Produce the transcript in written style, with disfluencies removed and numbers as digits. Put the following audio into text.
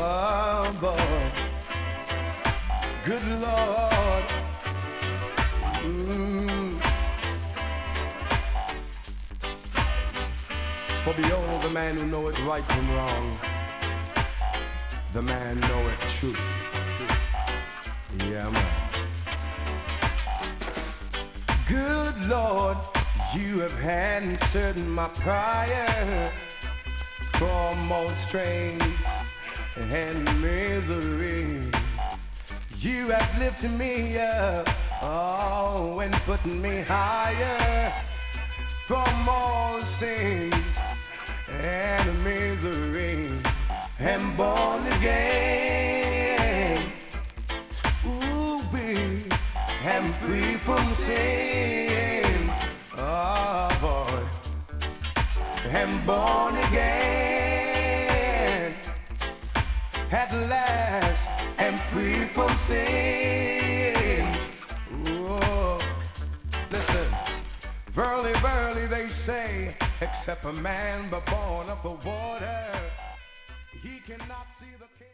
Oh boy, good Lord. For behold, the man who knoweth right from wrong, the man knoweth truth. Yeah, man. Good Lord, you have answered my prayer for most strains and misery. You have lifted me up, oh, and put me higher from all sins and misery. Am born again. Ooh, we am free from sin. Oh boy, am born again. At last, am free from sins. Ooh, listen. Verily, verily, they say, except a man but born of the water, he cannot see the